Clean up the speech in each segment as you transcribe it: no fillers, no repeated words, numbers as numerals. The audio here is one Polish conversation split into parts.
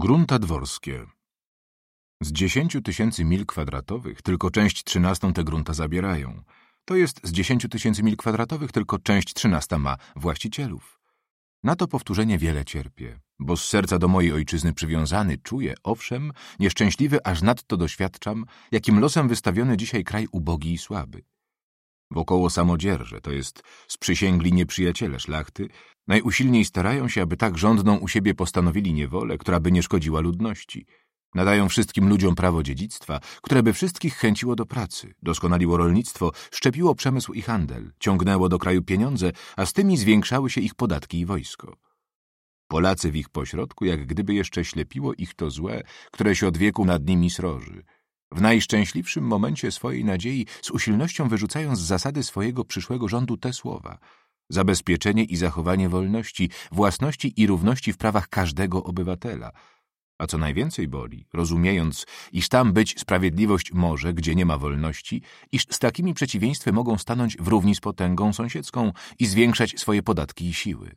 Grunta dworskie. Z 10 000 mil kwadratowych tylko część 13 te grunta zabierają. To jest z 10 000 mil kwadratowych tylko część 13 ma właścicielów. Na to powtórzenie wiele cierpię, bo z serca do mojej ojczyzny przywiązany czuję, owszem, nieszczęśliwy aż nadto doświadczam, jakim losem wystawiony dzisiaj kraj ubogi i słaby. Wokoło samodzierże, to jest sprzysięgli nieprzyjaciele szlachty, najusilniej starają się, aby tak rządną u siebie postanowili niewolę, która by nie szkodziła ludności. Nadają wszystkim ludziom prawo dziedzictwa, które by wszystkich chęciło do pracy, doskonaliło rolnictwo, szczepiło przemysł i handel, ciągnęło do kraju pieniądze, a z tymi zwiększały się ich podatki i wojsko. Polacy w ich pośrodku, jak gdyby jeszcze ślepiło ich to złe, które się od wieku nad nimi sroży. W najszczęśliwszym momencie swojej nadziei z usilnością wyrzucają z zasady swojego przyszłego rządu te słowa: zabezpieczenie i zachowanie wolności, własności i równości w prawach każdego obywatela. A co najwięcej boli, rozumiejąc, iż tam być sprawiedliwość może, gdzie nie ma wolności, iż z takimi przeciwieństwy mogą stanąć w równi z potęgą sąsiedzką i zwiększać swoje podatki i siły.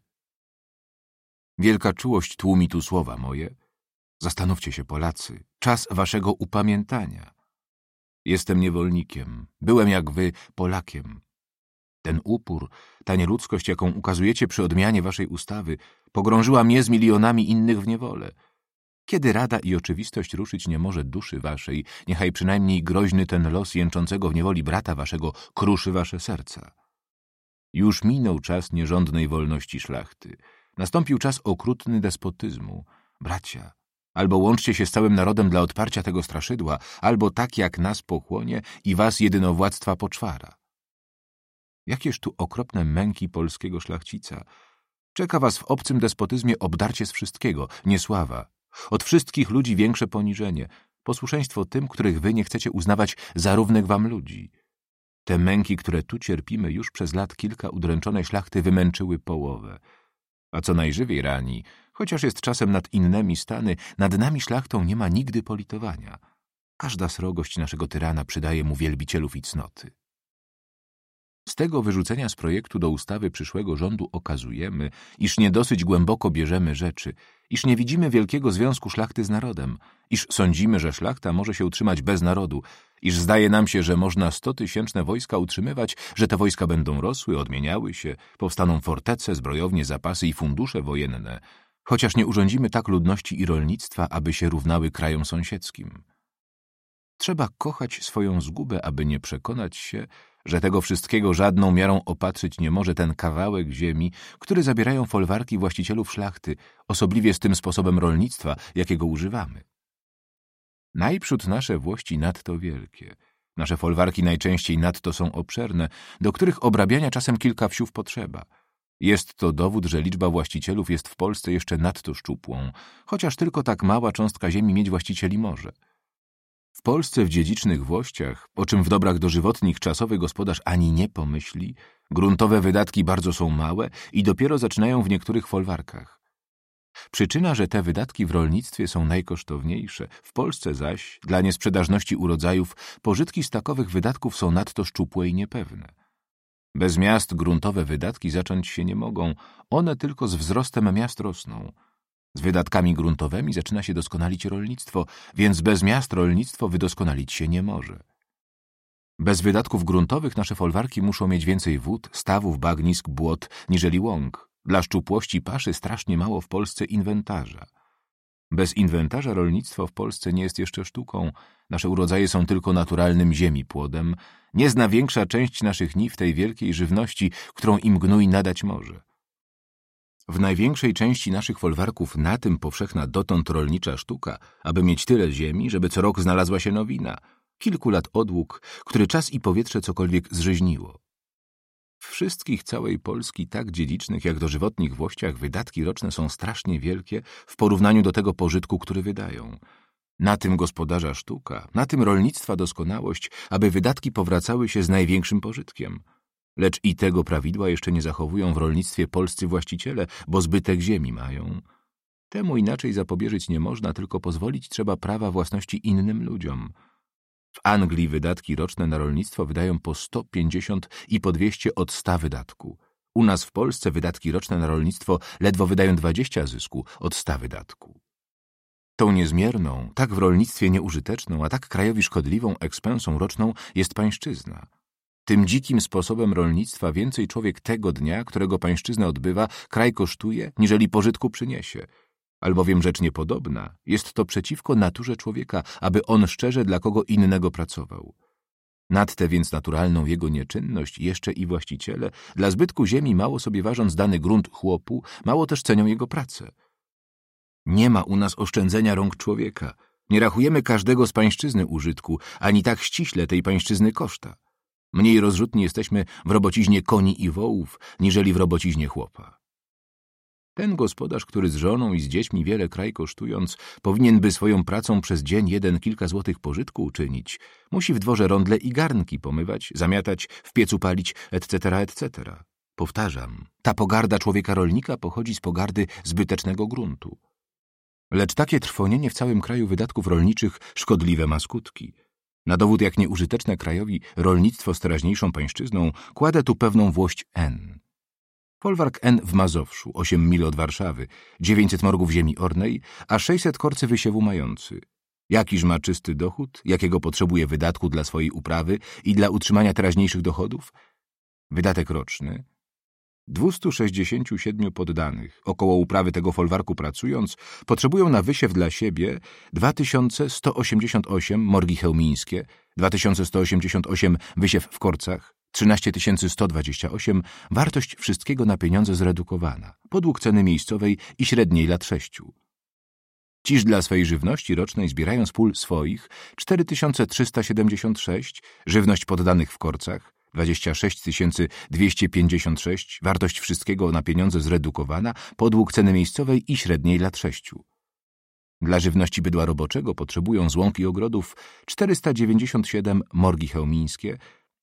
Wielka czułość tłumi tu słowa moje. Zastanówcie się, Polacy, czas waszego upamiętania. Jestem niewolnikiem, byłem jak wy Polakiem. Ten upór, ta nieludzkość, jaką ukazujecie przy odmianie waszej ustawy, pogrążyła mnie z milionami innych w niewolę. Kiedy rada i oczywistość ruszyć nie może duszy waszej, niechaj przynajmniej groźny ten los jęczącego w niewoli brata waszego kruszy wasze serca. Już minął czas nierządnej wolności szlachty. Nastąpił czas okrutny despotyzmu. Bracia, albo łączcie się z całym narodem dla odparcia tego straszydła, albo tak jak nas pochłonie i was jedynowładztwa poczwara. Jakież tu okropne męki polskiego szlachcica. Czeka was w obcym despotyzmie obdarcie z wszystkiego, niesława. Od wszystkich ludzi większe poniżenie, posłuszeństwo tym, których wy nie chcecie uznawać za równych wam ludzi. Te męki, które tu cierpimy, już przez lat kilka udręczonej szlachty wymęczyły połowę. A co najżywiej rani, chociaż jest czasem nad innymi stany, nad nami szlachtą nie ma nigdy politowania. Każda srogość naszego tyrana przydaje mu wielbicielów i cnoty. Z tego wyrzucenia z projektu do ustawy przyszłego rządu okazujemy, iż niedosyć głęboko bierzemy rzeczy, iż nie widzimy wielkiego związku szlachty z narodem, iż sądzimy, że szlachta może się utrzymać bez narodu, iż zdaje nam się, że można 100-tysięczne wojska utrzymywać, że te wojska będą rosły, odmieniały się, powstaną fortece, zbrojownie, zapasy i fundusze wojenne, chociaż nie urządzimy tak ludności i rolnictwa, aby się równały krajom sąsiedzkim. Trzeba kochać swoją zgubę, aby nie przekonać się, że tego wszystkiego żadną miarą opatrzyć nie może ten kawałek ziemi, który zabierają folwarki właścicielów szlachty, osobliwie z tym sposobem rolnictwa, jakiego używamy. Najprzód nasze włości nadto wielkie, nasze folwarki najczęściej nadto są obszerne, do których obrabiania czasem kilka wsiów potrzeba. Jest to dowód, że liczba właścicielów jest w Polsce jeszcze nadto szczupłą, chociaż tylko tak mała cząstka ziemi mieć właścicieli może. W Polsce w dziedzicznych włościach, o czym w dobrach dożywotnich czasowy gospodarz ani nie pomyśli, gruntowe wydatki bardzo są małe i dopiero zaczynają w niektórych folwarkach. Przyczyna, że te wydatki w rolnictwie są najkosztowniejsze, w Polsce zaś, dla niesprzedażności urodzajów, pożytki z takowych wydatków są nadto szczupłe i niepewne. Bez miast gruntowe wydatki zacząć się nie mogą, one tylko z wzrostem miast rosną. Z wydatkami gruntowymi zaczyna się doskonalić rolnictwo, więc bez miast rolnictwo wydoskonalić się nie może. Bez wydatków gruntowych nasze folwarki muszą mieć więcej wód, stawów, bagnisk, błot, niżeli łąk. Dla szczupłości paszy strasznie mało w Polsce inwentarza. Bez inwentarza rolnictwo w Polsce nie jest jeszcze sztuką. Nasze urodzaje są tylko naturalnym ziemi płodem. Nie zna większa część naszych niw tej wielkiej żywności, którą im gnój nadać może. W największej części naszych folwarków na tym powszechna dotąd rolnicza sztuka, aby mieć tyle ziemi, żeby co rok znalazła się nowina. Kilku lat odłóg, który czas i powietrze cokolwiek zrzeźniło. W wszystkich całej Polski, tak dziedzicznych jak dożywotnich włościach, wydatki roczne są strasznie wielkie w porównaniu do tego pożytku, który wydają. Na tym gospodarza sztuka, na tym rolnictwa doskonałość, aby wydatki powracały się z największym pożytkiem. Lecz i tego prawidła jeszcze nie zachowują w rolnictwie polscy właściciele, bo zbytek ziemi mają. Temu inaczej zapobieżyć nie można, tylko pozwolić trzeba prawa własności innym ludziom. W Anglii wydatki roczne na rolnictwo wydają po 150 i po 200 od 100 wydatku. U nas w Polsce wydatki roczne na rolnictwo ledwo wydają 20 zysku od 100 wydatku. Tą niezmierną, tak w rolnictwie nieużyteczną, a tak krajowi szkodliwą ekspensą roczną jest pańszczyzna. Tym dzikim sposobem rolnictwa więcej człowiek tego dnia, którego pańszczyznę odbywa, kraj kosztuje, niżeli pożytku przyniesie. Albowiem rzecz niepodobna, jest to przeciwko naturze człowieka, aby on szczerze dla kogo innego pracował. Nad tę więc naturalną jego nieczynność jeszcze i właściciele, dla zbytku ziemi mało sobie ważąc dany grunt chłopu, mało też cenią jego pracę. Nie ma u nas oszczędzenia rąk człowieka. Nie rachujemy każdego z pańszczyzny użytku, ani tak ściśle tej pańszczyzny koszta. Mniej rozrzutni jesteśmy w robociźnie koni i wołów, niżeli w robociźnie chłopa. Ten gospodarz, który z żoną i z dziećmi wiele kraj kosztując, powinien by swoją pracą przez dzień kilka złotych pożytku uczynić. Musi w dworze rondle i garnki pomywać, zamiatać, w piecu palić, etc., etc. Powtarzam, ta pogarda człowieka rolnika pochodzi z pogardy zbytecznego gruntu. Lecz takie trwonienie w całym kraju wydatków rolniczych szkodliwe ma skutki. Na dowód jak nieużyteczne krajowi rolnictwo z teraźniejszą pańszczyzną kładę tu pewną włość N. Folwark N w Mazowszu, 8 mil od Warszawy, 900 morgów ziemi ornej, a 600 korcy wysiewu mający. Jakiż ma czysty dochód, jakiego potrzebuje wydatku dla swojej uprawy i dla utrzymania teraźniejszych dochodów? Wydatek roczny 267 poddanych, około uprawy tego folwarku pracując, potrzebują na wysiew dla siebie 2188 morgi chełmińskie, 2188 wysiew w Korcach, 13 128 wartość wszystkiego na pieniądze zredukowana, podług ceny miejscowej i średniej lat 6. Ciż dla swej żywności rocznej zbierają z pól swoich 4376, żywność poddanych w Korcach, 26 256, wartość wszystkiego na pieniądze zredukowana, podług ceny miejscowej i średniej lat 6. Dla żywności bydła roboczego potrzebują z łąk i ogrodów 497 morgi chełmińskie,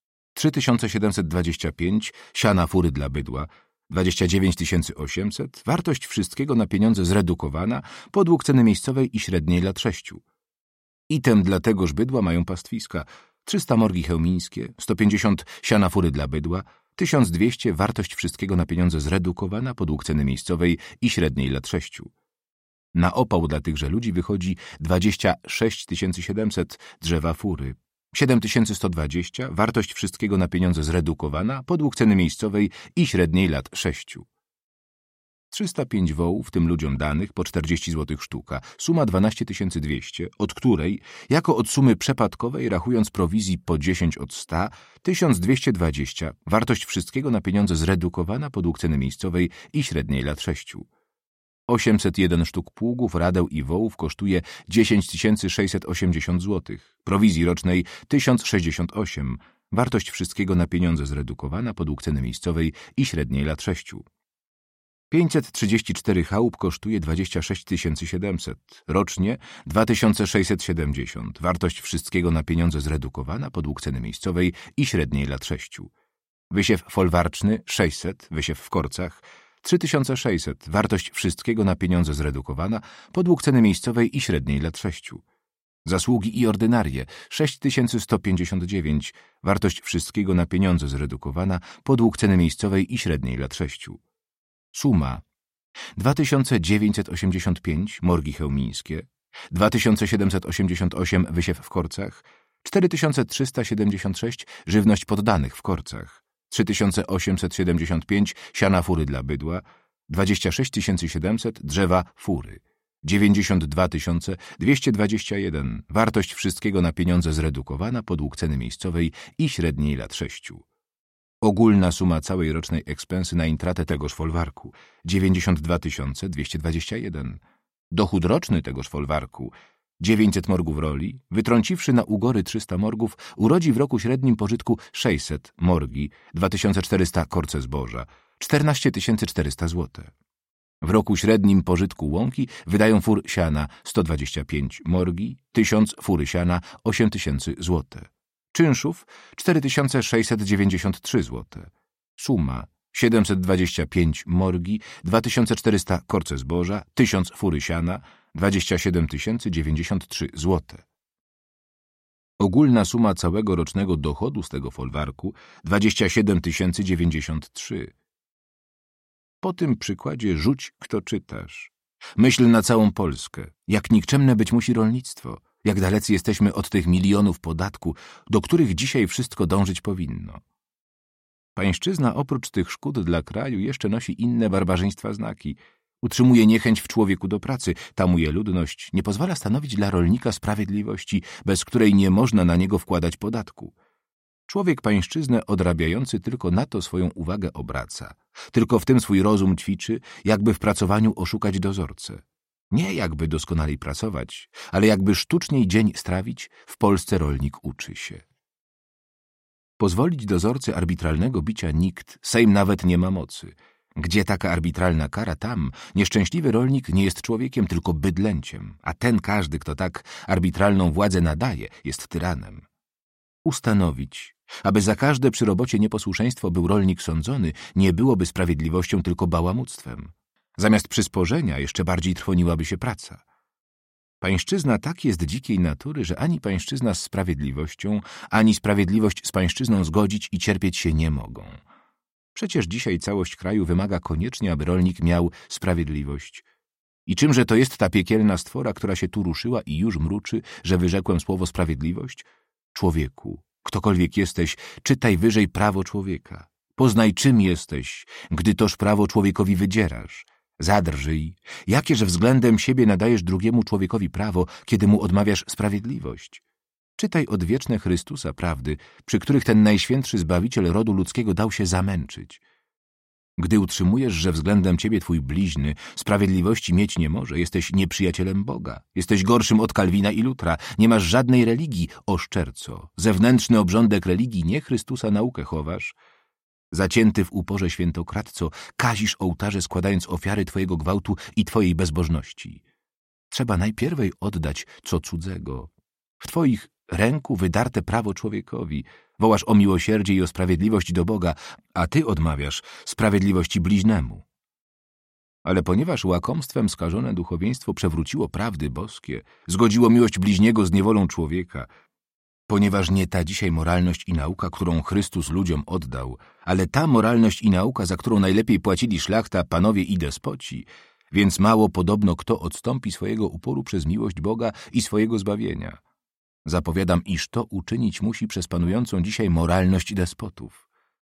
3725 siana fury dla bydła, 29 800, wartość wszystkiego na pieniądze zredukowana, podług ceny miejscowej i średniej lat 6. Item dla tegoż bydła mają pastwiska, 300 morgi chełmińskie, 150 siana fury dla bydła, 1200 wartość wszystkiego na pieniądze zredukowana, podług ceny miejscowej i średniej lat 6. Na opał dla tychże ludzi wychodzi 26 700 drzewa fury, 7120 wartość wszystkiego na pieniądze zredukowana, podług ceny miejscowej i średniej lat 6. 305 wołów tym ludziom danych po 40 zł sztuka, suma 12 200, od której, jako od sumy przepadkowej, rachując prowizji po 10 od 100, 1220, wartość wszystkiego na pieniądze zredukowana podług ceny miejscowej i średniej lat 6. 801 sztuk pługów, radeł i wołów kosztuje 10 680 zł, prowizji rocznej 1068, wartość wszystkiego na pieniądze zredukowana podług ceny miejscowej i średniej lat 6. 534 chałup kosztuje 26 700, rocznie 2670, wartość wszystkiego na pieniądze zredukowana podług ceny miejscowej i średniej lat 6. Wysiew folwarczny 600, wysiew w Korcach 3600, wartość wszystkiego na pieniądze zredukowana podług ceny miejscowej i średniej lat 6. Zasługi i ordynarie 6159, wartość wszystkiego na pieniądze zredukowana podług ceny miejscowej i średniej lat 6. Suma 2985 morgi chełmińskie, 2788 wysiew w Korcach, 4376 żywność poddanych w Korcach, 3875 siana fury dla bydła, 26 700 drzewa fury, 92 221 wartość wszystkiego na pieniądze zredukowana podług ceny miejscowej i średniej lat 6. Ogólna suma całej rocznej ekspensy na intratę tegoż folwarku 92 221. Dochód roczny tegoż folwarku 900 morgów roli, wytrąciwszy na ugory 300 morgów, urodzi w roku średnim pożytku 600 morgi, 2400 korce zboża, 14 400 zł. W roku średnim pożytku łąki wydają fur siana 125 morgi, 1000 fury siana 8000 zł. Czynszów 4693 zł. Suma 725 morgi, 2400 korce zboża, 1000 fury siana, 27 093 zł. Ogólna suma całego rocznego dochodu z tego folwarku 27 093. Po tym przykładzie rzuć, kto czytasz. Myśl na całą Polskę. Jak nikczemne być musi rolnictwo. Jak dalecy jesteśmy od tych milionów podatku, do których dzisiaj wszystko dążyć powinno. Pańszczyzna oprócz tych szkód dla kraju jeszcze nosi inne barbarzyństwa znaki. Utrzymuje niechęć w człowieku do pracy, tamuje ludność, nie pozwala stanowić dla rolnika sprawiedliwości, bez której nie można na niego wkładać podatku. Człowiek pańszczyznę odrabiający tylko na to swoją uwagę obraca, tylko w tym swój rozum ćwiczy, jakby w pracowaniu oszukać dozorcę. Nie jakby doskonalej pracować, ale jakby sztuczniej dzień strawić, w Polsce rolnik uczy się. Pozwolić dozorcy arbitralnego bicia nikt, Sejm nawet nie ma mocy. Gdzie taka arbitralna kara, tam nieszczęśliwy rolnik nie jest człowiekiem, tylko bydlęciem, a ten każdy, kto tak arbitralną władzę nadaje, jest tyranem. Ustanowić, aby za każde przy robocie nieposłuszeństwo był rolnik sądzony, nie byłoby sprawiedliwością, tylko bałamuctwem. Zamiast przysporzenia jeszcze bardziej trwoniłaby się praca. Pańszczyzna tak jest dzikiej natury, że ani pańszczyzna z sprawiedliwością, ani sprawiedliwość z pańszczyzną zgodzić i cierpieć się nie mogą. Przecież dzisiaj całość kraju wymaga koniecznie, aby rolnik miał sprawiedliwość. I czymże to jest ta piekielna stwora, która się tu ruszyła i już mruczy, że wyrzekłem słowo sprawiedliwość? Człowieku, ktokolwiek jesteś, czytaj wyżej prawo człowieka. Poznaj, czym jesteś, gdy toż prawo człowiekowi wydzierasz. Zadrżyj, jakież względem siebie nadajesz drugiemu człowiekowi prawo, kiedy mu odmawiasz sprawiedliwość. Czytaj odwieczne Chrystusa prawdy, przy których ten najświętszy Zbawiciel rodu ludzkiego dał się zamęczyć. Gdy utrzymujesz, że względem ciebie twój bliźny sprawiedliwości mieć nie może, jesteś nieprzyjacielem Boga, jesteś gorszym od Kalwina i Lutra, nie masz żadnej religii, oszczerco, zewnętrzny obrządek religii, nie Chrystusa naukę chowasz. Zacięty w uporze świętokradco, kazisz ołtarze składając ofiary twojego gwałtu i twojej bezbożności. Trzeba najpierwej oddać co cudzego. W twoich ręku wydarte prawo człowiekowi, wołasz o miłosierdzie i o sprawiedliwość do Boga, a ty odmawiasz sprawiedliwości bliźnemu. Ale ponieważ łakomstwem skażone duchowieństwo przewróciło prawdy boskie, zgodziło miłość bliźniego z niewolą człowieka, ponieważ nie ta dzisiaj moralność i nauka, którą Chrystus ludziom oddał, ale ta moralność i nauka, za którą najlepiej płacili szlachta, panowie i despoci, więc mało podobno kto odstąpi swojego uporu przez miłość Boga i swojego zbawienia. Zapowiadam, iż to uczynić musi przez panującą dzisiaj moralność despotów.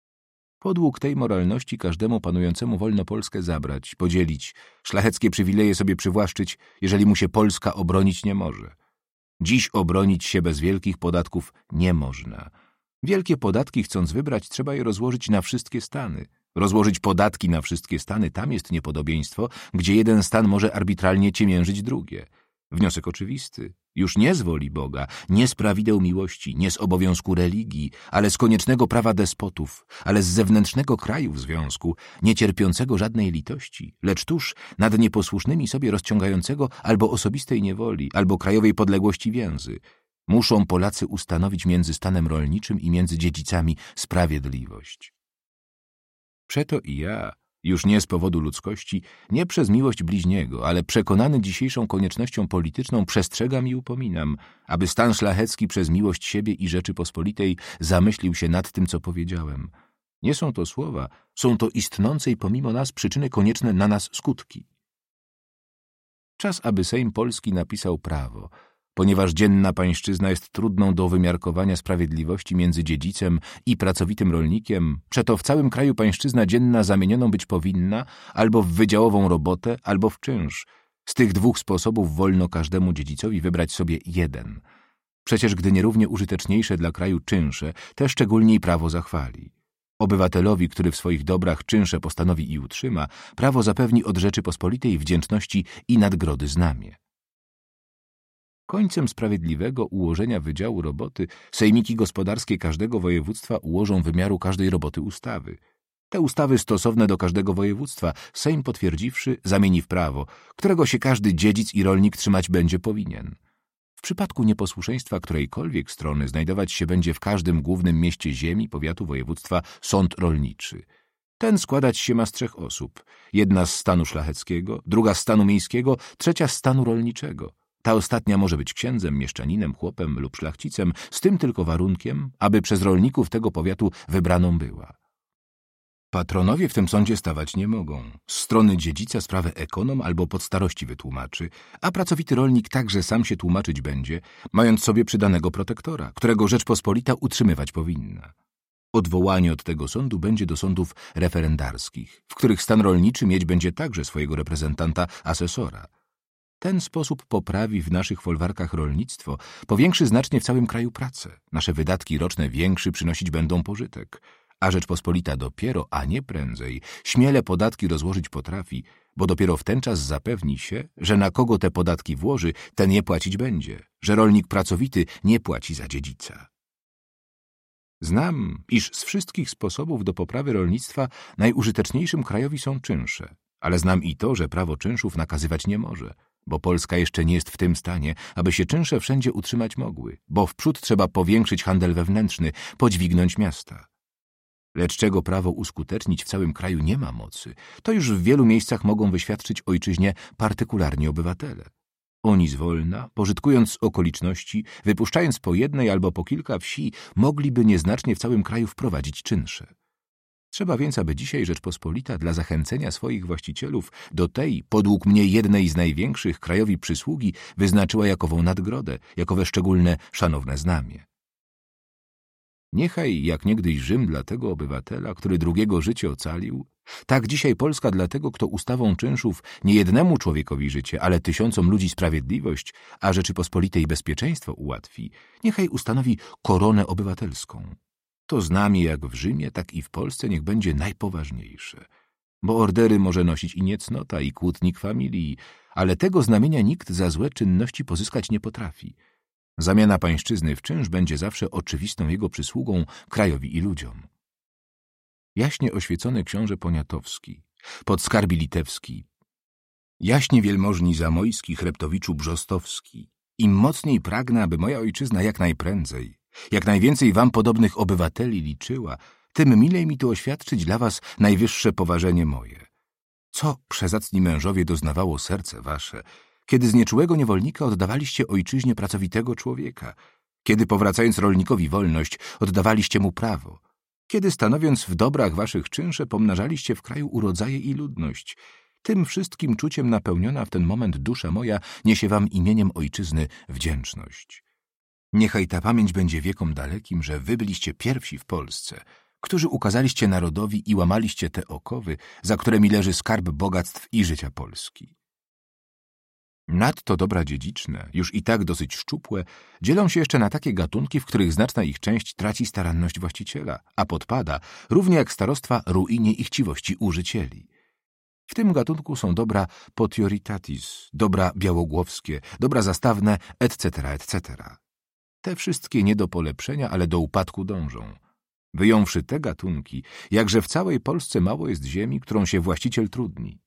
Podług tej moralności każdemu panującemu wolno Polskę zabrać, podzielić, szlacheckie przywileje sobie przywłaszczyć, jeżeli mu się Polska obronić nie może. Dziś obronić się bez wielkich podatków nie można. Wielkie podatki chcąc wybrać, trzeba je rozłożyć na wszystkie stany. Rozłożyć podatki na wszystkie stany, tam jest niepodobieństwo, gdzie jeden stan może arbitralnie ciemiężyć drugie. Wniosek oczywisty. Już nie z woli Boga, nie z prawideł miłości, nie z obowiązku religii, ale z koniecznego prawa despotów, ale z zewnętrznego kraju w związku, nie cierpiącego żadnej litości, lecz tuż nad nieposłusznymi sobie rozciągającego albo osobistej niewoli, albo krajowej podległości więzy. Muszą Polacy ustanowić między stanem rolniczym i między dziedzicami sprawiedliwość. Przeto i ja, już nie z powodu ludzkości, nie przez miłość bliźniego, ale przekonany dzisiejszą koniecznością polityczną przestrzegam i upominam, aby stan szlachecki przez miłość siebie i Rzeczypospolitej zamyślił się nad tym, co powiedziałem. Nie są to słowa, są to istnące i pomimo nas przyczyny konieczne na nas skutki. Czas, aby Sejm Polski napisał prawo, ponieważ dzienna pańszczyzna jest trudną do wymiarkowania sprawiedliwości między dziedzicem i pracowitym rolnikiem, przeto w całym kraju pańszczyzna dzienna zamienioną być powinna albo w wydziałową robotę, albo w czynsz. Z tych dwóch sposobów wolno każdemu dziedzicowi wybrać sobie jeden. Przecież gdy nierównie użyteczniejsze dla kraju czynsze, te szczególniej prawo zachwali. Obywatelowi, który w swoich dobrach czynsze postanowi i utrzyma, prawo zapewni od Rzeczypospolitej wdzięczności i nagrody znamie. Końcem sprawiedliwego ułożenia wydziału roboty sejmiki gospodarskie każdego województwa ułożą wymiaru każdej roboty ustawy. Te ustawy stosowne do każdego województwa Sejm potwierdziwszy zamieni w prawo, którego się każdy dziedzic i rolnik trzymać będzie powinien. W przypadku nieposłuszeństwa którejkolwiek strony znajdować się będzie w każdym głównym mieście ziemi, powiatu, województwa sąd rolniczy. Ten składać się ma z 3 osób. Jedna z stanu szlacheckiego, druga z stanu miejskiego, trzecia z stanu rolniczego. Ta ostatnia może być księdzem, mieszczaninem, chłopem lub szlachcicem, z tym tylko warunkiem, aby przez rolników tego powiatu wybraną była. Patronowie w tym sądzie stawać nie mogą. Z strony dziedzica sprawę ekonom albo podstarości wytłumaczy, a pracowity rolnik także sam się tłumaczyć będzie, mając sobie przydanego protektora, którego Rzeczpospolita utrzymywać powinna. Odwołanie od tego sądu będzie do sądów referendarskich, w których stan rolniczy mieć będzie także swojego reprezentanta, asesora. Ten sposób poprawi w naszych folwarkach rolnictwo, powiększy znacznie w całym kraju pracę. Nasze wydatki roczne większy przynosić będą pożytek, a Rzeczpospolita dopiero, a nie prędzej, śmiele podatki rozłożyć potrafi, bo dopiero w ten czas zapewni się, że na kogo te podatki włoży, ten je płacić będzie, że rolnik pracowity nie płaci za dziedzica. Znam, iż z wszystkich sposobów do poprawy rolnictwa najużyteczniejszym krajowi są czynsze, ale znam i to, że prawo czynszów nakazywać nie może, bo Polska jeszcze nie jest w tym stanie, aby się czynsze wszędzie utrzymać mogły, bo wprzód trzeba powiększyć handel wewnętrzny, podźwignąć miasta. Lecz czego prawo uskutecznić w całym kraju nie ma mocy, to już w wielu miejscach mogą wyświadczyć ojczyźnie partykularni obywatele. Oni zwolna, pożytkując okoliczności, wypuszczając po jednej albo po kilka wsi, mogliby nieznacznie w całym kraju wprowadzić czynsze. Trzeba więc, aby dzisiaj Rzeczpospolita dla zachęcenia swoich właścicielów do tej, podług mnie jednej z największych krajowi przysługi, wyznaczyła jakową nadgrodę, jakowe szczególne szanowne znamie. Niechaj, jak niegdyś Rzym dla tego obywatela, który drugiego życie ocalił, tak dzisiaj Polska dla tego, kto ustawą czynszów nie jednemu człowiekowi życie, ale tysiącom ludzi sprawiedliwość, a Rzeczypospolitej bezpieczeństwo ułatwi, niechaj ustanowi koronę obywatelską. To znamie jak w Rzymie, tak i w Polsce niech będzie najpoważniejsze. Bo ordery może nosić i niecnota, i kłótnik familii, ale tego znamienia nikt za złe czynności pozyskać nie potrafi. Zamiana pańszczyzny w czynsz będzie zawsze oczywistą jego przysługą krajowi i ludziom. Jaśnie oświecony książę Poniatowski, podskarbi litewski, jaśnie wielmożni Zamojski, Chreptowiczu Brzostowski, im mocniej pragnę, aby moja ojczyzna jak najprędzej, jak najwięcej wam podobnych obywateli liczyła, tym milej mi tu oświadczyć dla was najwyższe poważenie moje. Co przezacni mężowie doznawało serce wasze, kiedy z nieczułego niewolnika oddawaliście ojczyźnie pracowitego człowieka, kiedy powracając rolnikowi wolność, oddawaliście mu prawo, kiedy stanowiąc w dobrach waszych czynsze pomnażaliście w kraju urodzaje i ludność. Tym wszystkim czuciem napełniona w ten moment dusza moja niesie wam imieniem ojczyzny wdzięczność. Niechaj ta pamięć będzie wiekom dalekim, że wy byliście pierwsi w Polsce, którzy ukazaliście narodowi i łamaliście te okowy, za którymi leży skarb bogactw i życia Polski. Nadto dobra dziedziczne, już i tak dosyć szczupłe, dzielą się jeszcze na takie gatunki, w których znaczna ich część traci staranność właściciela, a podpada, równie jak starostwa, ruinie i chciwości użycieli. W tym gatunku są dobra potioritatis, dobra białogłowskie, dobra zastawne, etc., etc. Te wszystkie nie do polepszenia, ale do upadku dążą. Wyjąwszy te gatunki, jakże w całej Polsce mało jest ziemi, którą się właściciel trudni.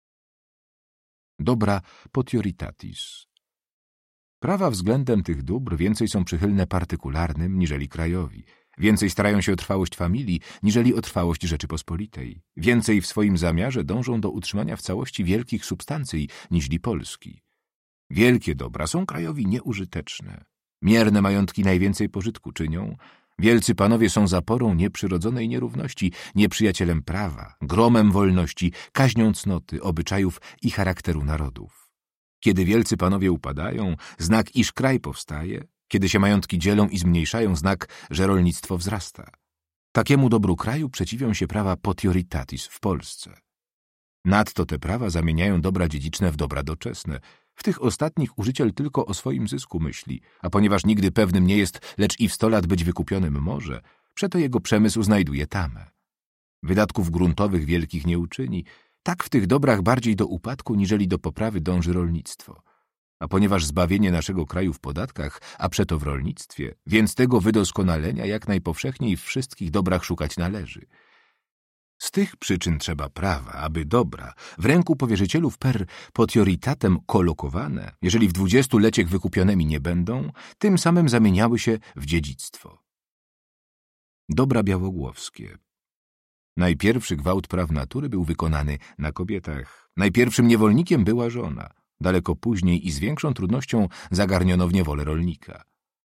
Dobra potioritatis. Prawa względem tych dóbr więcej są przychylne partykularnym niżeli krajowi, więcej starają się o trwałość familii niżeli o trwałość Rzeczypospolitej, więcej w swoim zamiarze dążą do utrzymania w całości wielkich substancji niźli Polski. Wielkie dobra są krajowi nieużyteczne. Mierne majątki najwięcej pożytku czynią, wielcy panowie są zaporą nieprzyrodzonej nierówności, nieprzyjacielem prawa, gromem wolności, kaźnią cnoty, obyczajów i charakteru narodów. Kiedy wielcy panowie upadają, znak, iż kraj powstaje, kiedy się majątki dzielą i zmniejszają, znak, że rolnictwo wzrasta. Takiemu dobru kraju przeciwią się prawa potioritatis w Polsce. Nadto te prawa zamieniają dobra dziedziczne w dobra doczesne. W tych ostatnich użyciel tylko o swoim zysku myśli, a ponieważ nigdy pewnym nie jest, lecz i w 100 lat być wykupionym może, przeto jego przemysł znajduje tamę. Wydatków gruntowych wielkich nie uczyni, tak w tych dobrach bardziej do upadku niżeli do poprawy dąży rolnictwo. A ponieważ zbawienie naszego kraju w podatkach, a przeto w rolnictwie, więc tego wydoskonalenia jak najpowszechniej w wszystkich dobrach szukać należy. Z tych przyczyn trzeba prawa, aby dobra, w ręku powierzycielów per potioritatem kolokowane, jeżeli w 20-leciech wykupionymi nie będą, tym samym zamieniały się w dziedzictwo. Dobra białogłowskie. Najpierwszy gwałt praw natury był wykonany na kobietach. Najpierwszym niewolnikiem była żona. Daleko później i z większą trudnością zagarniono w niewolę rolnika.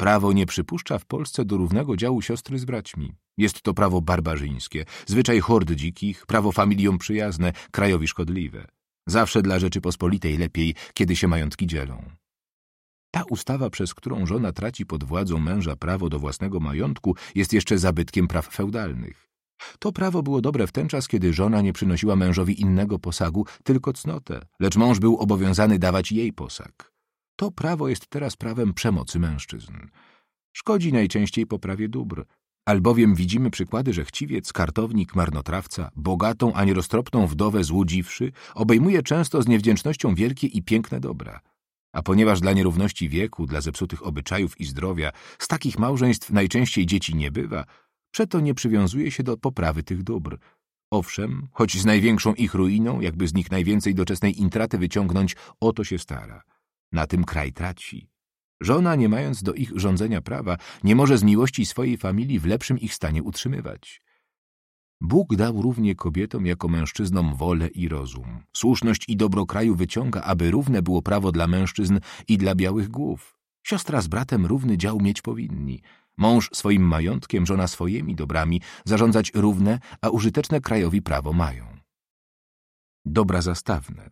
Prawo nie przypuszcza w Polsce do równego działu siostry z braćmi. Jest to prawo barbarzyńskie, zwyczaj hord dzikich, prawo familiom przyjazne, krajowi szkodliwe. Zawsze dla Rzeczypospolitej lepiej, kiedy się majątki dzielą. Ta ustawa, przez którą żona traci pod władzą męża prawo do własnego majątku, jest jeszcze zabytkiem praw feudalnych. To prawo było dobre w ten czas, kiedy żona nie przynosiła mężowi innego posagu, tylko cnotę, lecz mąż był obowiązany dawać jej posag. To prawo jest teraz prawem przemocy mężczyzn. Szkodzi najczęściej poprawie dóbr, albowiem widzimy przykłady, że chciwiec, kartownik, marnotrawca, bogatą, a nieroztropną wdowę złudziwszy, obejmuje często z niewdzięcznością wielkie i piękne dobra. A ponieważ dla nierówności wieku, dla zepsutych obyczajów i zdrowia, z takich małżeństw najczęściej dzieci nie bywa, przeto nie przywiązuje się do poprawy tych dóbr. Owszem, choć z największą ich ruiną, jakby z nich najwięcej doczesnej intraty wyciągnąć, o to się stara. Na tym kraj traci. Żona, nie mając do ich rządzenia prawa, nie może z miłości swojej familii w lepszym ich stanie utrzymywać. Bóg dał równie kobietom jako mężczyznom wolę i rozum. Słuszność i dobro kraju wyciąga, aby równe było prawo dla mężczyzn i dla białych głów. Siostra z bratem równy dział mieć powinni. Mąż swoim majątkiem, żona swoimi dobrami, zarządzać równe, a użyteczne krajowi prawo mają. Dobra zastawne.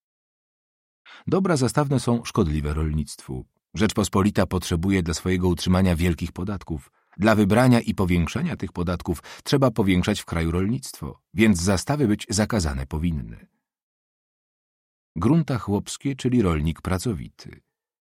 Dobra zastawne są szkodliwe rolnictwu. Rzeczpospolita potrzebuje dla swojego utrzymania wielkich podatków. Dla wybrania i powiększania tych podatków trzeba powiększać w kraju rolnictwo, więc zastawy być zakazane powinny. Grunta chłopskie, czyli rolnik pracowity.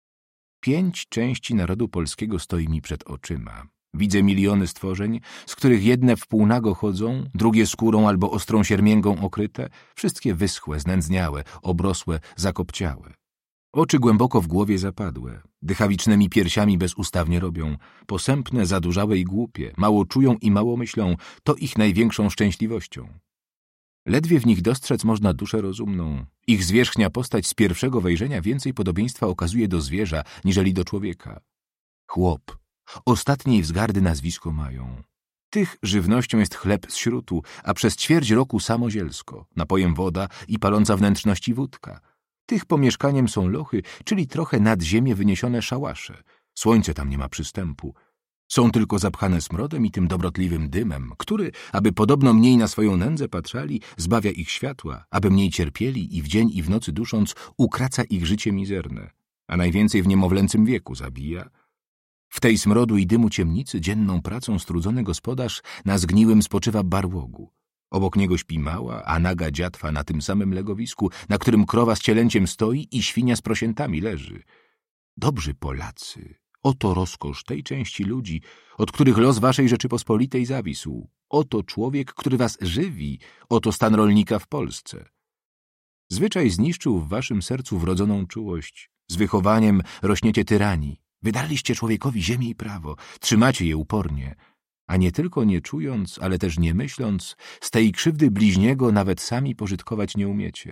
5 części narodu polskiego stoi mi przed oczyma. Widzę miliony stworzeń, z których jedne wpółnago chodzą, drugie skórą albo ostrą siermięgą okryte, wszystkie wyschłe, znędzniałe, obrosłe, zakopciałe. Oczy głęboko w głowie zapadłe, dychawicznymi piersiami bezustawnie robią, posępne, zadurzałe i głupie, mało czują i mało myślą, to ich największą szczęśliwością. Ledwie w nich dostrzec można duszę rozumną. Ich zwierzchnia postać z pierwszego wejrzenia więcej podobieństwa okazuje do zwierza, niżeli do człowieka. Chłop. Ostatniej wzgardy nazwisko mają. Tych żywnością jest chleb z śrutu, a przez ćwierć roku samo zielsko, napojem woda i paląca wnętrzności wódka. Tych pomieszkaniem są lochy, czyli trochę nad ziemię wyniesione szałasze. Słońce tam nie ma przystępu. Są tylko zapchane smrodem i tym dobrotliwym dymem, który, aby podobno mniej na swoją nędzę patrzali, zbawia ich światła, aby mniej cierpieli i w dzień i w nocy dusząc, ukraca ich życie mizerne, a najwięcej w niemowlęcym wieku zabija. W tej smrodu i dymu ciemnicy dzienną pracą strudzony gospodarz na zgniłym spoczywa barłogu. Obok niego śpi mała, a naga dziatwa na tym samym legowisku, na którym krowa z cielęciem stoi i świnia z prosiętami leży. Dobrzy Polacy, oto rozkosz tej części ludzi, od których los waszej Rzeczypospolitej zawisł. Oto człowiek, który was żywi, oto stan rolnika w Polsce. Zwyczaj zniszczył w waszym sercu wrodzoną czułość. Z wychowaniem rośniecie tyranii. Wydaliście człowiekowi ziemię i prawo, trzymacie je upornie, a nie tylko nie czując, ale też nie myśląc, z tej krzywdy bliźniego nawet sami pożytkować nie umiecie.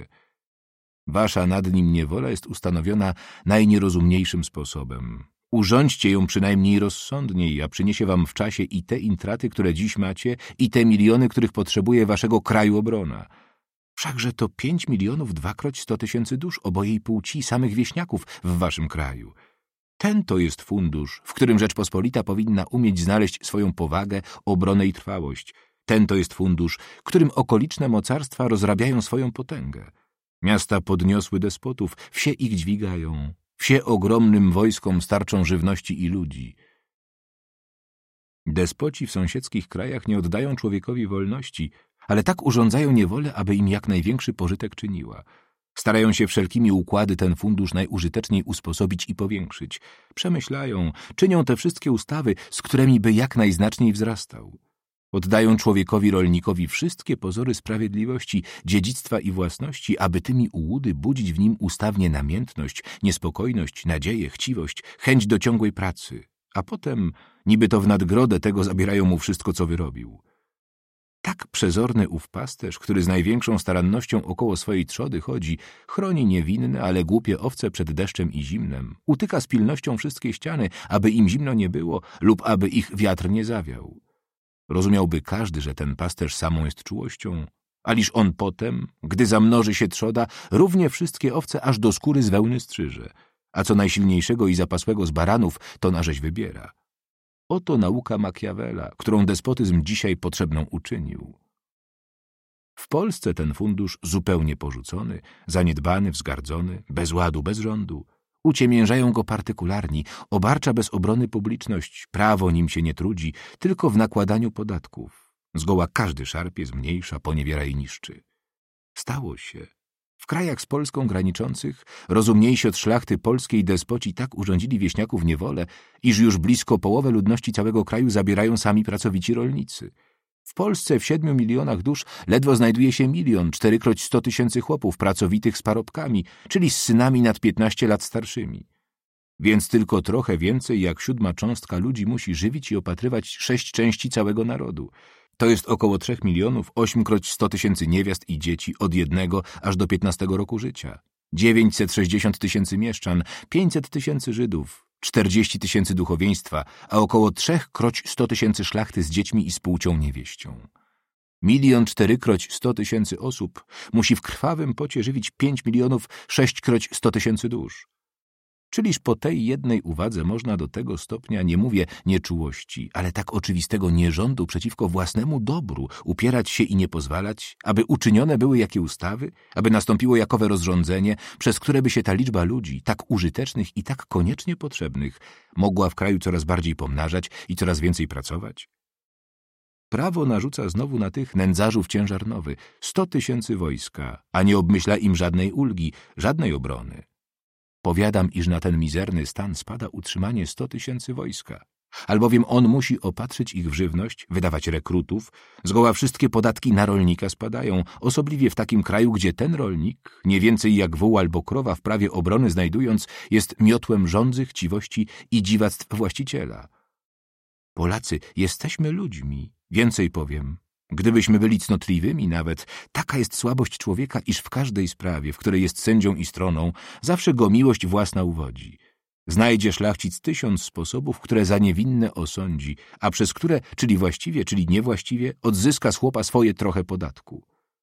Wasza nad nim niewola jest ustanowiona najnierozumniejszym sposobem. Urządźcie ją przynajmniej rozsądniej, a przyniesie wam w czasie i te intraty, które dziś macie, i te miliony, których potrzebuje waszego kraju obrona. Wszakże to 5 milionów 2x100 000 dusz obojej płci, samych wieśniaków w waszym kraju. Ten to jest fundusz, w którym Rzeczpospolita powinna umieć znaleźć swoją powagę, obronę i trwałość. Ten to jest fundusz, którym okoliczne mocarstwa rozrabiają swoją potęgę. Miasta podniosły despotów, wsie ich dźwigają. Wsie ogromnym wojskom starczą żywności i ludzi. Despoci w sąsiedzkich krajach nie oddają człowiekowi wolności, ale tak urządzają niewolę, aby im jak największy pożytek czyniła. Starają się wszelkimi układy ten fundusz najużyteczniej usposobić i powiększyć. Przemyślają, czynią te wszystkie ustawy, z którymi by jak najznaczniej wzrastał. Oddają człowiekowi rolnikowi wszystkie pozory sprawiedliwości, dziedzictwa i własności, aby tymi ułudy budzić w nim ustawnie namiętność, niespokojność, nadzieję, chciwość, chęć do ciągłej pracy, a potem niby to w nadgrodę tego zabierają mu wszystko, co wyrobił. Tak przezorny ów pasterz, który z największą starannością około swojej trzody chodzi, chroni niewinne, ale głupie owce przed deszczem i zimnem, utyka z pilnością wszystkie ściany, aby im zimno nie było lub aby ich wiatr nie zawiał. Rozumiałby każdy, że ten pasterz samą jest czułością, aliż on potem, gdy zamnoży się trzoda, równie wszystkie owce aż do skóry z wełny strzyże, a co najsilniejszego i zapasłego z baranów, to na rzeź wybiera. Oto nauka Machiavella, którą despotyzm dzisiaj potrzebną uczynił. W Polsce ten fundusz zupełnie porzucony, zaniedbany, wzgardzony, bez ładu, bez rządu. Uciemiężają go partykularni, obarcza bez obrony publiczność, prawo nim się nie trudzi, tylko w nakładaniu podatków. Zgoła każdy szarpie, zmniejsza, poniewiera i niszczy. Stało się. W krajach z Polską graniczących rozumniejsi od szlachty polskiej despoci tak urządzili wieśniaków niewolę, iż już blisko połowę ludności całego kraju zabierają sami pracowici rolnicy. W Polsce w 7 milionach dusz ledwo znajduje się 1,4–100 tysięcy chłopów pracowitych z parobkami, czyli z synami nad 15 lat starszymi. Więc tylko trochę więcej jak 1/7 cząstka ludzi musi żywić i opatrywać 6 części całego narodu. To jest około 3 milionów 8×100 tysięcy niewiast i dzieci od 1 aż do 15 roku życia, 960 tysięcy mieszczan, 500 tysięcy Żydów, 40 tysięcy duchowieństwa, a około 3×100 tysięcy szlachty z dziećmi i z płcią niewieścią. 1,4×100 tysięcy osób musi w krwawym pocie żywić 5,6×100 tysięcy dusz. Czyliż po tej jednej uwadze można do tego stopnia, nie mówię nieczułości, ale tak oczywistego nierządu przeciwko własnemu dobru upierać się i nie pozwalać, aby uczynione były jakie ustawy, aby nastąpiło jakowe rozrządzenie, przez które by się ta liczba ludzi, tak użytecznych i tak koniecznie potrzebnych, mogła w kraju coraz bardziej pomnażać i coraz więcej pracować? Prawo narzuca znowu na tych nędzarzów ciężar nowy, 100 tysięcy wojska, a nie obmyśla im żadnej ulgi, żadnej obrony. Powiadam, iż na ten mizerny stan spada utrzymanie 100 tysięcy wojska, albowiem on musi opatrzyć ich w żywność, wydawać rekrutów, zgoła wszystkie podatki na rolnika spadają, osobliwie w takim kraju, gdzie ten rolnik, nie więcej jak wół albo krowa w prawie obrony znajdując, jest miotłem żądzy, chciwości i dziwactw właściciela. Polacy, jesteśmy ludźmi, więcej powiem. Gdybyśmy byli cnotliwymi nawet, taka jest słabość człowieka, iż w każdej sprawie, w której jest sędzią i stroną, zawsze go miłość własna uwodzi. Znajdzie szlachcic 1000 sposobów, które za niewinne osądzi, a przez które, czyli właściwie, czyli niewłaściwie, odzyska z chłopa swoje trochę podatku.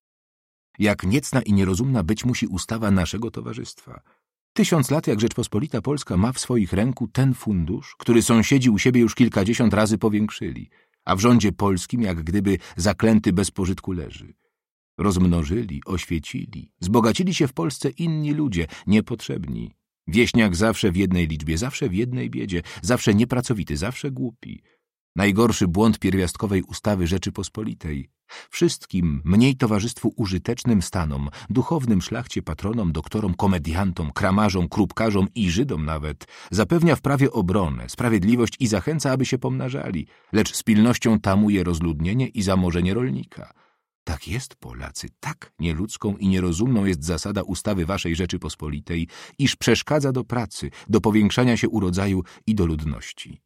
Jak niecna i nierozumna być musi ustawa naszego towarzystwa. 1000 lat jak Rzeczpospolita Polska ma w swoich ręku ten fundusz, który sąsiedzi u siebie już kilkadziesiąt razy powiększyli, a w rządzie polskim jak gdyby zaklęty bez pożytku leży. Rozmnożyli, oświecili, zbogacili się w Polsce inni ludzie, niepotrzebni. Wieśniak zawsze w jednej liczbie, zawsze w jednej biedzie, zawsze niepracowity, zawsze głupi. Najgorszy błąd pierwiastkowej ustawy Rzeczypospolitej. Wszystkim, mniej towarzystwu użytecznym stanom, duchownym szlachcie, patronom, doktorom, komediantom, kramarzom, krupkarzom i Żydom nawet, zapewnia w prawie obronę, sprawiedliwość i zachęca, aby się pomnażali, lecz z pilnością tamuje rozludnienie i zamożenie rolnika. Tak jest, Polacy, tak nieludzką i nierozumną jest zasada ustawy waszej Rzeczypospolitej, iż przeszkadza do pracy, do powiększania się urodzaju i do ludności.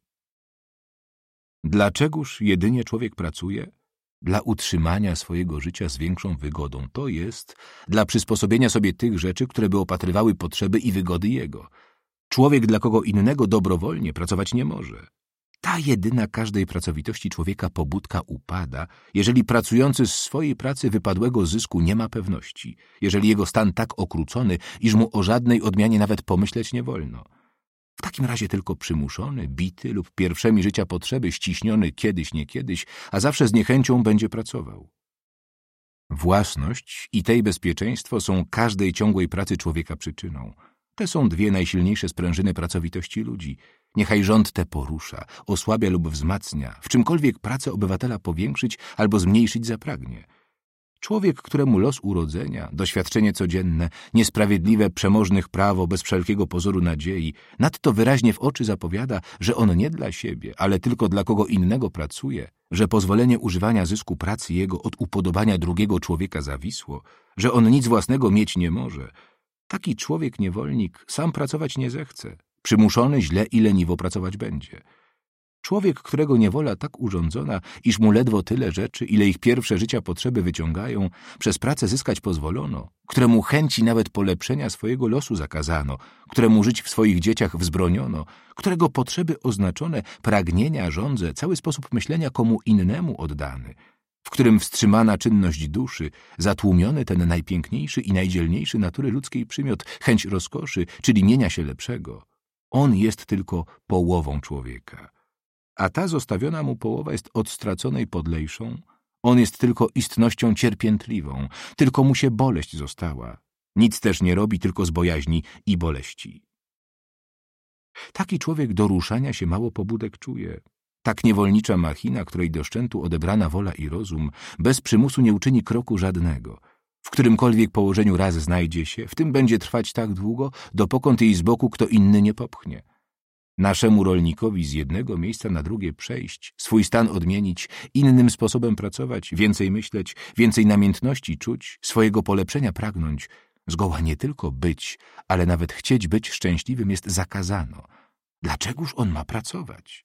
Dlaczegoż jedynie człowiek pracuje? Dla utrzymania swojego życia z większą wygodą, to jest dla przysposobienia sobie tych rzeczy, które by opatrywały potrzeby i wygody jego. Człowiek dla kogo innego dobrowolnie pracować nie może. Ta jedyna każdej pracowitości człowieka pobudka upada, jeżeli pracujący z swojej pracy wypadłego zysku nie ma pewności, jeżeli jego stan tak okrucony, iż mu o żadnej odmianie nawet pomyśleć nie wolno. W takim razie tylko przymuszony, bity lub pierwszymi życia potrzeby ściśniony kiedyś, nie kiedyś, a zawsze z niechęcią będzie pracował. Własność i tej bezpieczeństwo są każdej ciągłej pracy człowieka przyczyną. Te są dwie najsilniejsze sprężyny pracowitości ludzi. Niechaj rząd te porusza, osłabia lub wzmacnia, w czymkolwiek pracę obywatela powiększyć albo zmniejszyć zapragnie. Człowiek, któremu los urodzenia, doświadczenie codzienne, niesprawiedliwe przemożnych prawo bez wszelkiego pozoru nadziei, nadto wyraźnie w oczy zapowiada, że on nie dla siebie, ale tylko dla kogo innego pracuje, że pozwolenie używania zysku pracy jego od upodobania drugiego człowieka zawisło, że on nic własnego mieć nie może. Taki człowiek niewolnik sam pracować nie zechce, przymuszony źle i leniwo pracować będzie. Człowiek, którego niewola tak urządzona, iż mu ledwo tyle rzeczy, ile ich pierwsze życia potrzeby wyciągają, przez pracę zyskać pozwolono, któremu chęci nawet polepszenia swojego losu zakazano, któremu żyć w swoich dzieciach wzbroniono, którego potrzeby oznaczone, pragnienia, żądze, cały sposób myślenia komu innemu oddany. w którym wstrzymana czynność duszy, zatłumiony ten najpiękniejszy i najdzielniejszy natury ludzkiej przymiot, chęć rozkoszy, czyli mienia się lepszego, on jest tylko połową człowieka. A ta zostawiona mu połowa jest od straconej podlejszą, on jest tylko istnością cierpiętliwą, tylko mu się boleść została. Nic też nie robi, tylko z bojaźni i boleści. Taki człowiek do ruszania się mało pobudek czuje. Tak niewolnicza machina, której do szczętu odebrana wola i rozum, bez przymusu nie uczyni kroku żadnego. W którymkolwiek położeniu raz znajdzie się, w tym będzie trwać tak długo, dopokąd jej z boku kto inny nie popchnie. Naszemu rolnikowi z jednego miejsca na drugie przejść, swój stan odmienić, innym sposobem pracować, więcej myśleć, więcej namiętności czuć, swojego polepszenia pragnąć, zgoła nie tylko być, ale nawet chcieć być szczęśliwym jest zakazano. Dlaczegoż on ma pracować?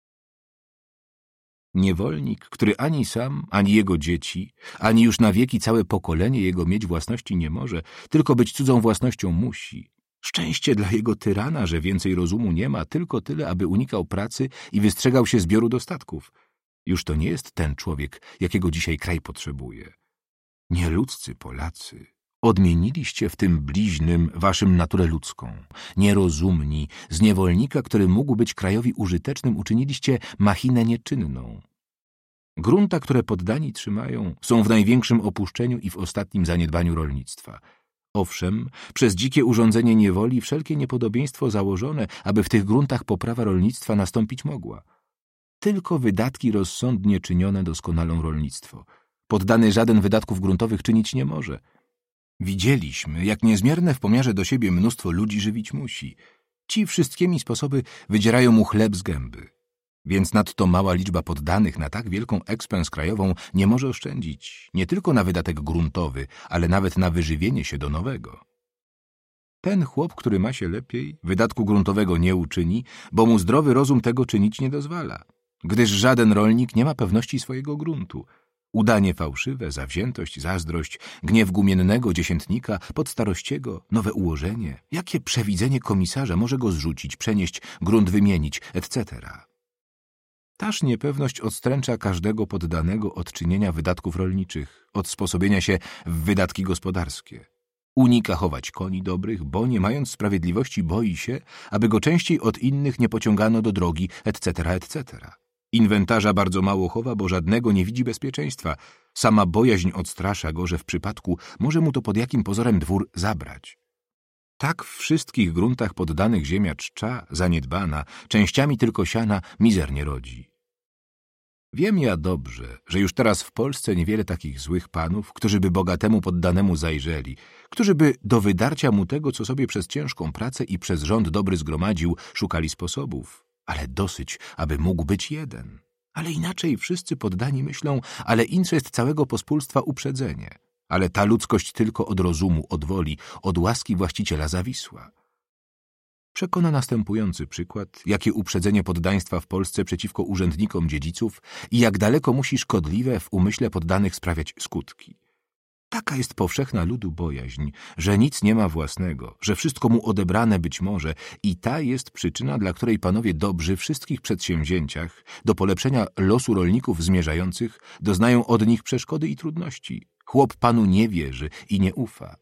Niewolnik, który ani sam, ani jego dzieci, ani już na wieki całe pokolenie jego mieć własności nie może, tylko być cudzą własnością musi. Szczęście dla jego tyrana, że więcej rozumu nie ma, tylko tyle, aby unikał pracy i wystrzegał się zbioru dostatków. Już to nie jest ten człowiek, jakiego dzisiaj kraj potrzebuje. Nieludzcy Polacy, odmieniliście w tym bliźnym waszym naturę ludzką. Nierozumni, z niewolnika, który mógł być krajowi użytecznym, uczyniliście machinę nieczynną. Grunta, które poddani trzymają, są w największym opuszczeniu i w ostatnim zaniedbaniu rolnictwa. Owszem, przez dzikie urządzenie niewoli wszelkie niepodobieństwo założone, aby w tych gruntach poprawa rolnictwa nastąpić mogła. Tylko wydatki rozsądnie czynione doskonalą rolnictwo. Poddany żaden wydatków gruntowych czynić nie może. Widzieliśmy, jak niezmierne w pomiarze do siebie mnóstwo ludzi żywić musi. Ci wszystkimi sposoby wydzierają mu chleb z gęby. Więc nadto mała liczba poddanych na tak wielką ekspens krajową nie może oszczędzić nie tylko na wydatek gruntowy, ale nawet na wyżywienie się do nowego. Ten chłop, który ma się lepiej, wydatku gruntowego nie uczyni, bo mu zdrowy rozum tego czynić nie dozwala, gdyż żaden rolnik nie ma pewności swojego gruntu. Udanie fałszywe, zawziętość, zazdrość, gniew gumiennego dziesiętnika, podstarościego, nowe ułożenie, jakie przewidzenie komisarza może go zrzucić, przenieść, grunt wymienić, etc. Taż niepewność odstręcza każdego poddanego od czynienia wydatków rolniczych, od sposobienia się w wydatki gospodarskie. Unika chować koni dobrych, bo nie mając sprawiedliwości boi się, aby go częściej od innych nie pociągano do drogi, etc., etc. Inwentarza bardzo mało chowa, bo żadnego nie widzi bezpieczeństwa. Sama bojaźń odstrasza go, że w przypadku może mu to pod jakim pozorem dwór zabrać. Tak w wszystkich gruntach poddanych ziemia czcza, zaniedbana, częściami tylko siana, mizernie rodzi. Wiem ja dobrze, że już teraz w Polsce niewiele takich złych panów, którzy by bogatemu poddanemu zajrzeli, którzy by do wydarcia mu tego, co sobie przez ciężką pracę i przez rząd dobry zgromadził, szukali sposobów. Ale dosyć, aby mógł być jeden. Ale inaczej wszyscy poddani myślą, ale incest całego pospólstwa uprzedzenie. Ale ta ludzkość tylko od rozumu, od woli, od łaski właściciela zawisła. Przekona następujący przykład, jakie uprzedzenie poddaństwa w Polsce przeciwko urzędnikom dziedziców i jak daleko musi szkodliwe w umyśle poddanych sprawiać skutki. Taka jest powszechna ludu bojaźń, że nic nie ma własnego, że wszystko mu odebrane być może i ta jest przyczyna, dla której panowie dobrzy w wszystkich przedsięwzięciach do polepszenia losu rolników zmierzających doznają od nich przeszkody i trudności. Chłop panu nie wierzy i nie ufa.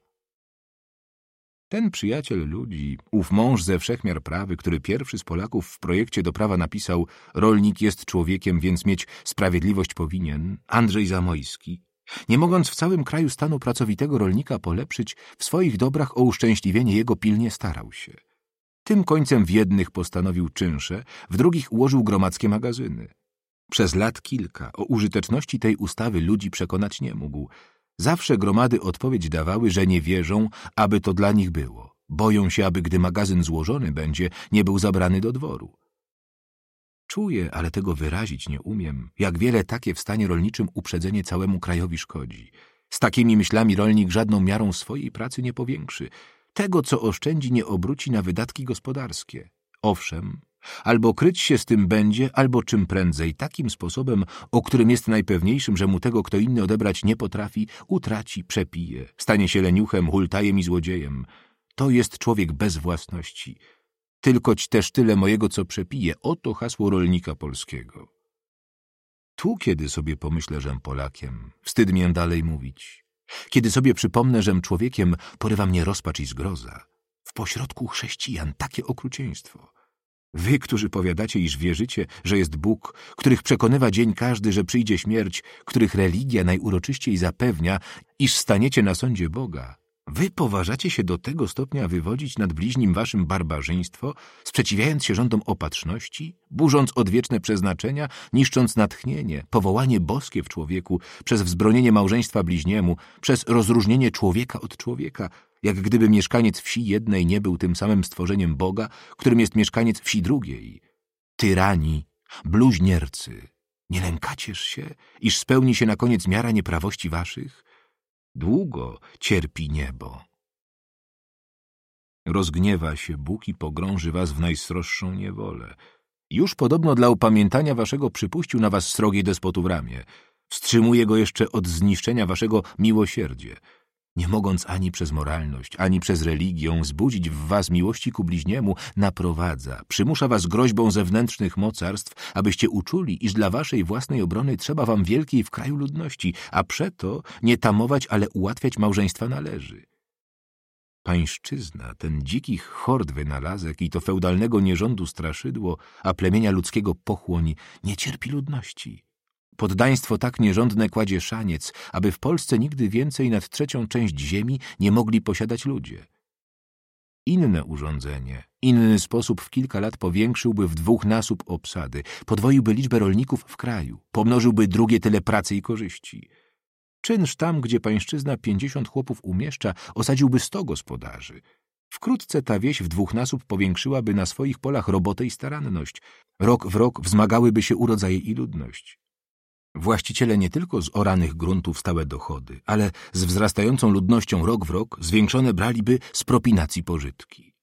Ten przyjaciel ludzi, ów mąż ze wszechmiar prawy, który pierwszy z Polaków w projekcie do prawa napisał „Rolnik jest człowiekiem, więc mieć sprawiedliwość powinien”, Andrzej Zamojski, nie mogąc w całym kraju stanu pracowitego rolnika polepszyć, w swoich dobrach o uszczęśliwienie jego pilnie starał się. Tym końcem w jednych postanowił czynsze, w drugich ułożył gromadzkie magazyny. Przez lat kilka o użyteczności tej ustawy ludzi przekonać nie mógł. Zawsze gromady odpowiedź dawały, że nie wierzą, aby to dla nich było. Boją się, aby gdy magazyn złożony będzie, nie był zabrany do dworu. Czuję, ale tego wyrazić nie umiem, jak wiele takie w stanie rolniczym uprzedzenie całemu krajowi szkodzi. Z takimi myślami rolnik żadną miarą swojej pracy nie powiększy. Tego, co oszczędzi, nie obróci na wydatki gospodarskie. Owszem, albo kryć się z tym będzie, albo czym prędzej takim sposobem, o którym jest najpewniejszym, że mu tego kto inny odebrać nie potrafi, utraci, przepije, stanie się leniuchem, hultajem i złodziejem. To jest człowiek bez własności. Tylkoć też tyle mojego, co przepije. Oto hasło rolnika polskiego. Tu, kiedy sobie pomyślę, żem Polakiem, wstyd mię dalej mówić. Kiedy sobie przypomnę, żem człowiekiem, porywa mnie rozpacz i zgroza. W pośrodku chrześcijan takie okrucieństwo. Wy, którzy powiadacie, iż wierzycie, że jest Bóg, których przekonywa dzień każdy, że przyjdzie śmierć, których religia najuroczyściej zapewnia, iż staniecie na sądzie Boga, wy poważacie się do tego stopnia wywodzić nad bliźnim waszym barbarzyństwo, sprzeciwiając się rządom opatrzności, burząc odwieczne przeznaczenia, niszcząc natchnienie, powołanie boskie w człowieku, przez wzbronienie małżeństwa bliźniemu, przez rozróżnienie człowieka od człowieka, jak gdyby mieszkaniec wsi jednej nie był tym samym stworzeniem Boga, którym jest mieszkaniec wsi drugiej. Tyrani, bluźniercy, nie lękacież się, iż spełni się na koniec miara nieprawości waszych? Długo cierpi niebo. Rozgniewa się Bóg i pogrąży was w najsroższą niewolę. Już podobno dla upamiętania waszego przypuścił na was srogie despotów ramię. Wstrzymuje go jeszcze od zniszczenia waszego miłosierdzie. Nie mogąc ani przez moralność, ani przez religię wzbudzić w was miłości ku bliźniemu, naprowadza, przymusza was groźbą zewnętrznych mocarstw, abyście uczuli, iż dla waszej własnej obrony trzeba wam wielkiej w kraju ludności, a przeto nie tamować, ale ułatwiać małżeństwa należy. Pańszczyzna, ten dzikich hord wynalazek i to feudalnego nierządu straszydło, a plemienia ludzkiego pochłoń, nie cierpi ludności. Poddaństwo tak nierządne kładzie szaniec, aby w Polsce nigdy więcej nad 1/3 część ziemi nie mogli posiadać ludzie. Inne urządzenie, inny sposób w kilka lat powiększyłby w 2-nasób obsady, podwoiłby liczbę rolników w kraju, pomnożyłby drugie tyle pracy i korzyści. Czynsz tam, gdzie pańszczyzna 50 chłopów umieszcza, osadziłby 100 gospodarzy. Wkrótce ta wieś w 2-nasób powiększyłaby na swoich polach robotę i staranność. Rok w rok wzmagałyby się urodzaje i ludność. Właściciele nie tylko z oranych gruntów stałe dochody, ale z wzrastającą ludnością rok w rok zwiększone braliby z propinacji pożytki.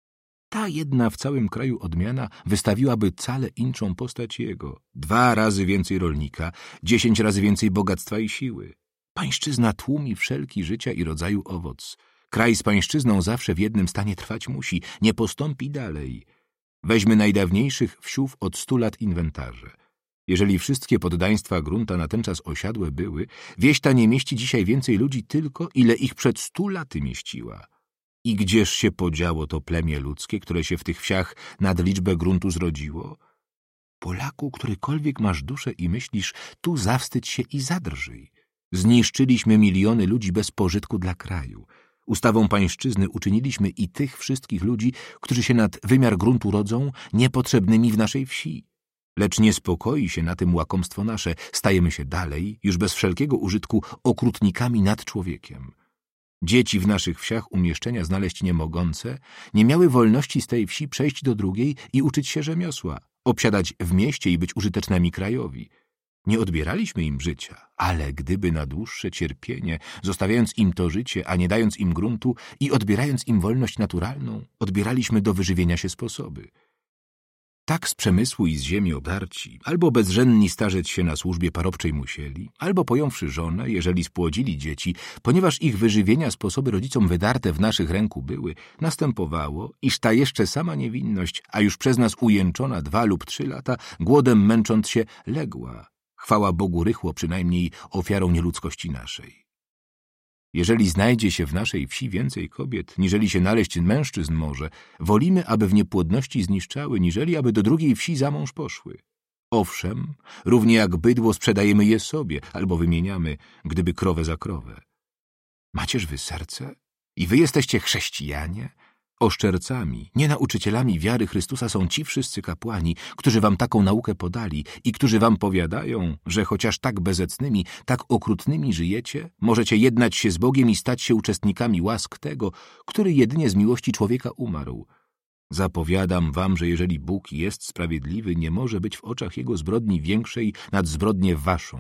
Ta jedna w całym kraju odmiana wystawiłaby cale inczą postać jego, 2 razy więcej rolnika, 10 razy więcej bogactwa i siły. Pańszczyzna tłumi wszelki życia i rodzaju owoc. Kraj z pańszczyzną zawsze w jednym stanie trwać musi, nie postąpi dalej. Weźmy najdawniejszych wsiów od 100 lat inwentarze. Jeżeli wszystkie poddaństwa grunta na ten czas osiadłe były, wieś ta nie mieści dzisiaj więcej ludzi tylko, ile ich przed 100 laty mieściła. I gdzież się podziało to plemię ludzkie, które się w tych wsiach nad liczbę gruntu zrodziło? Polaku, którykolwiek masz duszę i myślisz, tu zawstydź się i zadrżyj. Zniszczyliśmy miliony ludzi bez pożytku dla kraju. Ustawą pańszczyzny uczyniliśmy i tych wszystkich ludzi, którzy się nad wymiar gruntu rodzą, niepotrzebnymi w naszej wsi. Lecz niespokoi się na tym łakomstwo nasze, stajemy się dalej, już bez wszelkiego użytku, okrutnikami nad człowiekiem. Dzieci w naszych wsiach umieszczenia znaleźć nie mogące, nie miały wolności z tej wsi przejść do drugiej i uczyć się rzemiosła, obsiadać w mieście i być użytecznymi krajowi. Nie odbieraliśmy im życia, ale gdyby na dłuższe cierpienie, zostawiając im to życie, a nie dając im gruntu i odbierając im wolność naturalną, odbieraliśmy do wyżywienia się sposoby. Tak z przemysłu i z ziemi odarci, albo bezżenni starzeć się na służbie parobczej musieli, albo pojąwszy żonę, jeżeli spłodzili dzieci, ponieważ ich wyżywienia sposoby rodzicom wydarte w naszych ręku były, następowało, iż ta jeszcze sama niewinność, a już przez nas ujęczona 2 lub 3 lata, głodem męcząc się, legła. Chwała Bogu rychło przynajmniej ofiarą nieludzkości naszej. Jeżeli znajdzie się w naszej wsi więcej kobiet, niżeli się znaleźć mężczyzn może, wolimy, aby w niepłodności zniszczały, niżeli aby do drugiej wsi za mąż poszły. Owszem, równie jak bydło sprzedajemy je sobie, albo wymieniamy, gdyby krowę za krowę. Macież wy serce? I wy jesteście chrześcijanie? Oszczercami, nie nauczycielami wiary Chrystusa są ci wszyscy kapłani, którzy wam taką naukę podali i którzy wam powiadają, że chociaż tak bezecnymi, tak okrutnymi żyjecie, możecie jednać się z Bogiem i stać się uczestnikami łask tego, który jedynie z miłości człowieka umarł. Zapowiadam wam, że jeżeli Bóg jest sprawiedliwy, nie może być w oczach Jego zbrodni większej nad zbrodnię waszą.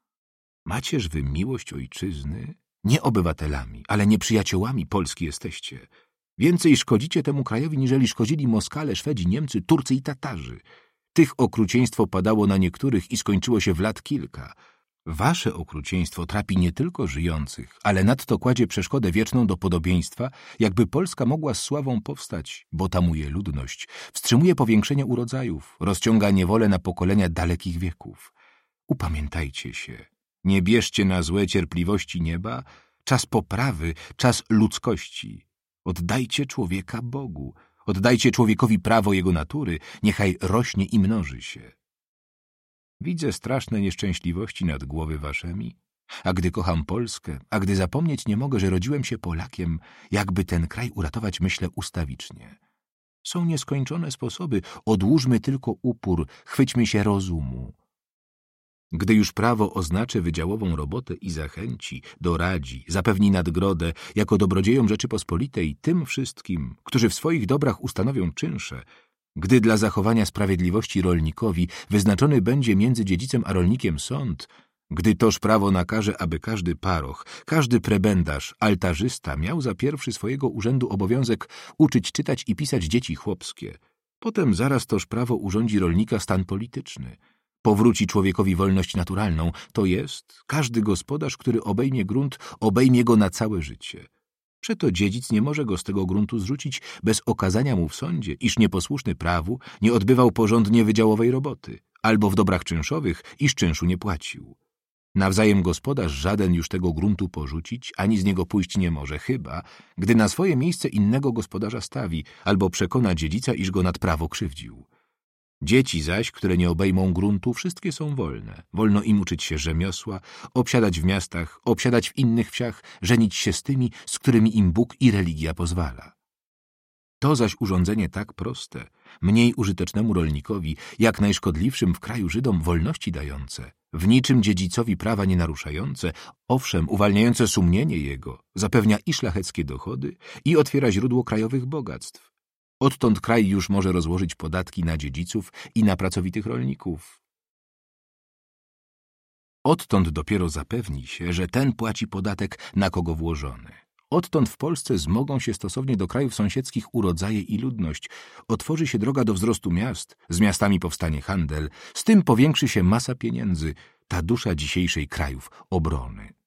Macież wy miłość ojczyzny? Nie obywatelami, ale nieprzyjaciołami Polski jesteście. Więcej szkodzicie temu krajowi, niżeli szkodzili Moskale, Szwedzi, Niemcy, Turcy i Tatarzy. Tych okrucieństwo padało na niektórych i skończyło się w lat kilka. Wasze okrucieństwo trapi nie tylko żyjących, ale nadto kładzie przeszkodę wieczną do podobieństwa, jakby Polska mogła z sławą powstać, bo tamuje ludność, wstrzymuje powiększenie urodzajów, rozciąga niewolę na pokolenia dalekich wieków. Upamiętajcie się. Nie bierzcie na złe cierpliwości nieba, czas poprawy, czas ludzkości. Oddajcie człowieka Bogu. Oddajcie człowiekowi prawo jego natury, niechaj rośnie i mnoży się. Widzę straszne nieszczęśliwości nad głowy waszemi, a gdy kocham Polskę, a gdy zapomnieć nie mogę, że rodziłem się Polakiem, jakby ten kraj uratować, myślę ustawicznie. Są nieskończone sposoby, odłóżmy tylko upór, chwyćmy się rozumu. Gdy już prawo oznaczy wydziałową robotę i zachęci, doradzi, zapewni nadgrodę jako dobrodziejom Rzeczypospolitej tym wszystkim, którzy w swoich dobrach ustanowią czynsze, gdy dla zachowania sprawiedliwości rolnikowi wyznaczony będzie między dziedzicem a rolnikiem sąd, gdy toż prawo nakaże, aby każdy paroch, każdy prebendarz, altarzysta miał za pierwszy swojego urzędu obowiązek uczyć czytać i pisać dzieci chłopskie, potem zaraz toż prawo urządzi rolnika stan polityczny. Powróci człowiekowi wolność naturalną, to jest, każdy gospodarz, który obejmie grunt, obejmie go na całe życie. Przeto dziedzic nie może go z tego gruntu zrzucić bez okazania mu w sądzie, iż nieposłuszny prawu nie odbywał porządnie wydziałowej roboty, albo w dobrach czynszowych, iż czynszu nie płacił. Nawzajem gospodarz żaden już tego gruntu porzucić, ani z niego pójść nie może, chyba gdy na swoje miejsce innego gospodarza stawi, albo przekona dziedzica, iż go nad prawo krzywdził. Dzieci zaś, które nie obejmą gruntu, wszystkie są wolne. Wolno im uczyć się rzemiosła, obsiadać w miastach, obsiadać w innych wsiach, żenić się z tymi, z którymi im Bóg i religia pozwala. To zaś urządzenie tak proste, mniej użytecznemu rolnikowi, jak najszkodliwszym w kraju Żydom wolności dające, w niczym dziedzicowi prawa nie naruszające, owszem, uwalniające sumienie jego, zapewnia i szlacheckie dochody, i otwiera źródło krajowych bogactw. Odtąd kraj już może rozłożyć podatki na dziedziców i na pracowitych rolników. Odtąd dopiero zapewni się, że ten płaci podatek, na kogo włożony. Odtąd w Polsce zmogą się stosownie do krajów sąsiedzkich urodzaje i ludność. Otworzy się droga do wzrostu miast, z miastami powstanie handel, z tym powiększy się masa pieniędzy, ta dusza dzisiejszej krajów obrony.